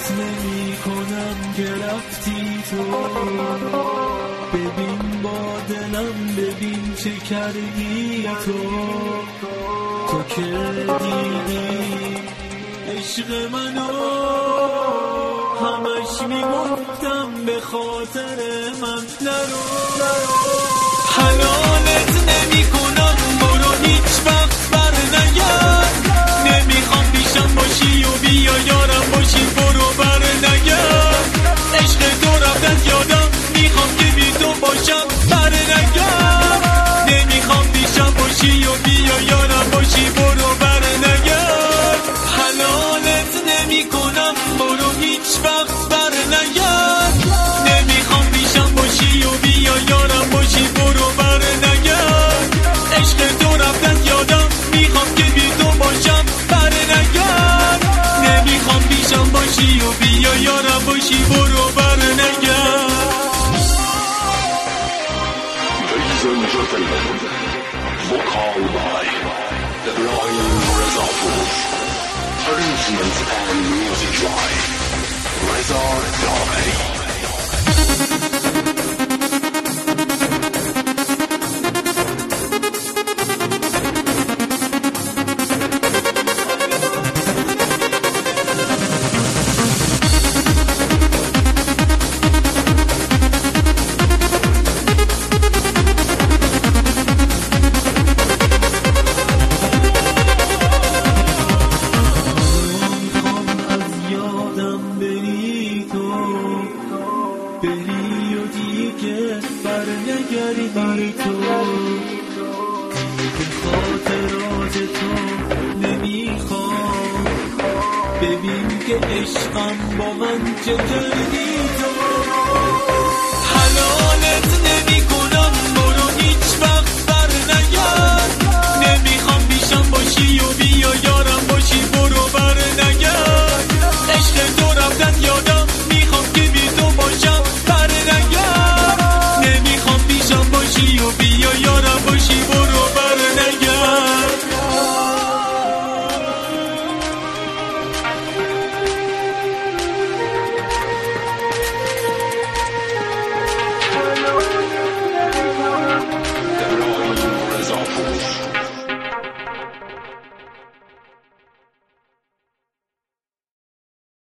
حالت نمی کنم که رفتی تو. ببین با دلم ببین چه کردی تو که دیدی عشق منو. همش میگفتم به خاطر من نرو حلالت نمی کنم برو هیچ وقت بر نگرد. نمیخوام پیشم باشی و بیا یارم باشی برو بر نگرد. عشق تو رفت از یادم میخوام که بی تو باشم بر نگرد. نمیخوام پیشم باشی و بیا یارم باشی برو بر نگرد. حلالت نمی کنم برو هیچ وقت بر نگرد. نمیخوام پیشم باشی و بیا یارم باشی برو بر نگرد. عشق تو رفت از یادم میخوام که بی تو باشم بر نگرد. نمیخوام پیشم باشی و بیا یارم باشی برو بر نگرد. Ladies and gentlemen, vocal by the Blind Resolve, arrangements and music by Reza Dawei. بری و دیگه بر نگردی تو. دیگه خاطرات تو نمیخوام. ببین که عشقم با من چه کردی تو.